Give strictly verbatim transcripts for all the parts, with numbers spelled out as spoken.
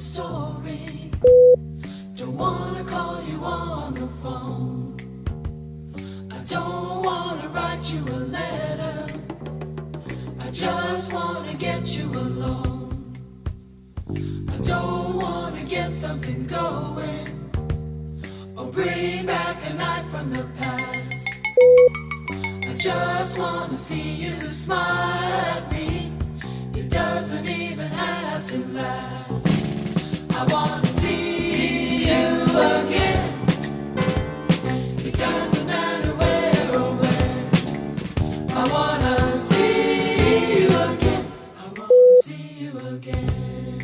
story. Don't wanna call you on the phone. I don't wanna write you a letter. I just wanna get you alone. I don't wanna get something going or bring back a night from the past. I just wanna see you smile at me. It doesn't even have to last. I wanna see you again. It doesn't matter where or when. I wanna see you again. I wanna see you again.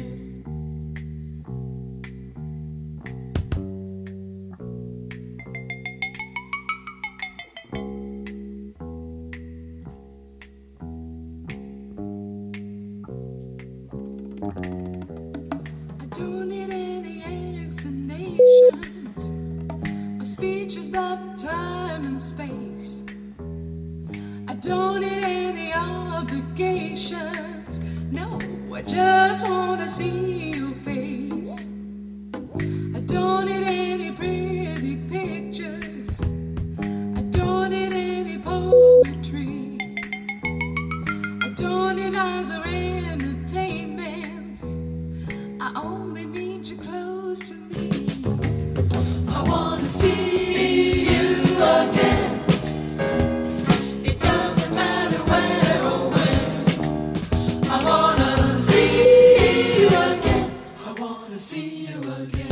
I don't need any explanations or speeches about time and space. I don't need any obligations. No, I just wanna see your face. I don't need any pretty pictures. I don't need any poetry. I don't need eyes or entertainments. I only need you close to me. I wanna see you again. It doesn't matter where or when. I wanna see you again. I wanna see you again.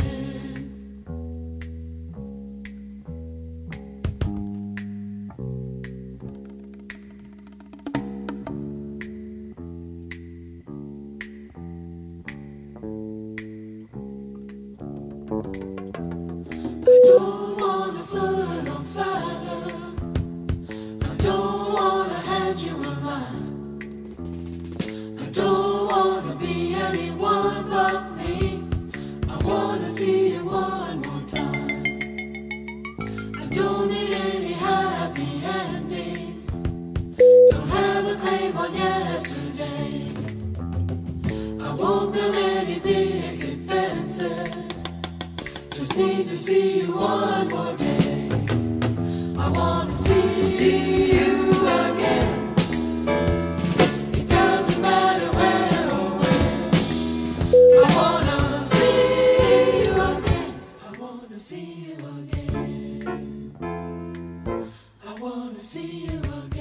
I don't wanna flirt or flatter. I don't wanna hand you a line. I don't wanna be anyone but me. I wanna see you one more time. I don't need any happy endings. Don't have a claim on yesterday. I won't build any big fences. Just need to see you one more day. I wanna see you again. It doesn't matter where or when. I wanna see you again. I wanna see you again. I wanna see you again.